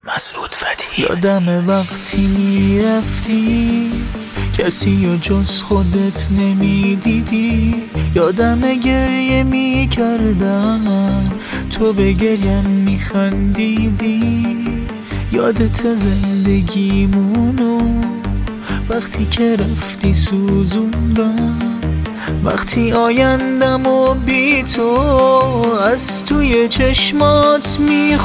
مسعود فتحی. یادم وقتی میرفتی کسی و جز خودت نمیدیدی، یادم گریه میکردم تو به گریم میخندیدی. یادت زندگیمونو وقتی که رفتی سوزوندم، وقتی آیندم و بی تو از توی چشمات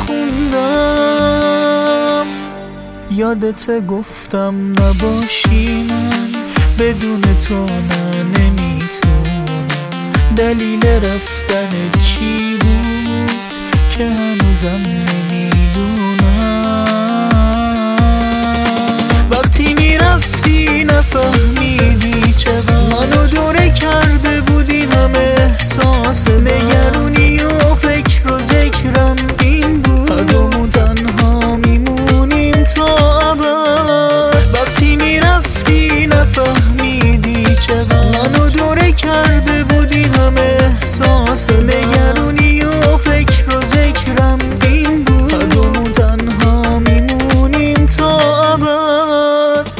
میخوندم. یادت گفتم نباشی من بدون تو نمیتونم. دلیل رفتن چی بود که هنوزم نمیدونم. وقتی میرفتی نفهمیدی چقدر منو دوره کرده بودی همه احساس نگرونی و فکر و ذکرم این بود هردومون تنها میمونیم تا ابد. وقتی میرفتی نفهمیدی چقدر منو دوره کرده بودی همه احساس نگرونی و فکر و ذکرم این بود هردومون تنها میمونیم تا ابد.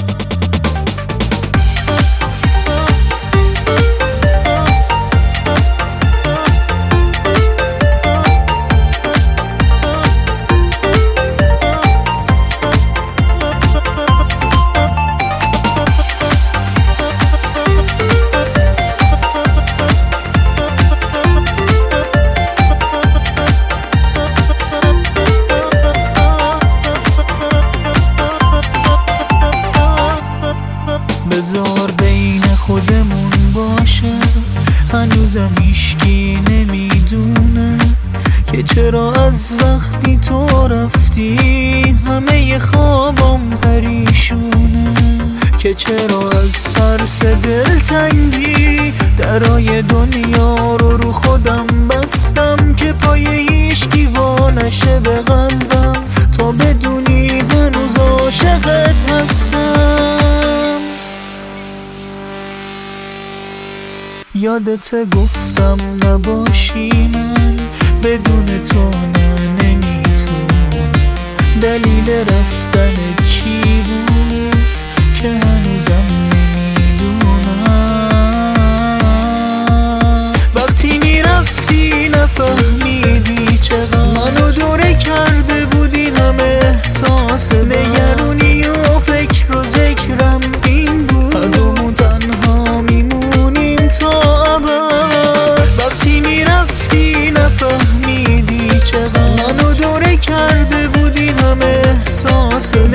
بذار بین خودمون باشه، هنوزم هیشکی نمیدونه که چرا از وقتی تو رفتی همه خوابم پریشونه، که چرا از ترس دلتنگی درای دنیا رو خودم بستم که پای هیشکی وا نشه به قلبم تا بدونی هنوز عاشقت هستم. یادت گفتم نباشی من بدون تو نمیتونم. دلیل رفتن چی بود که هنوزم نمیدونم. وقتی میرفتی نفهمیدی چقدر منو دوره کرده بودی همه احساس نگرونی و فکر و ذکرم این بود هردومون تنها میمونیم تا ابد. وقتی میرفتی نفهمیدی چقدر منو دوره کرده بودی همه احساس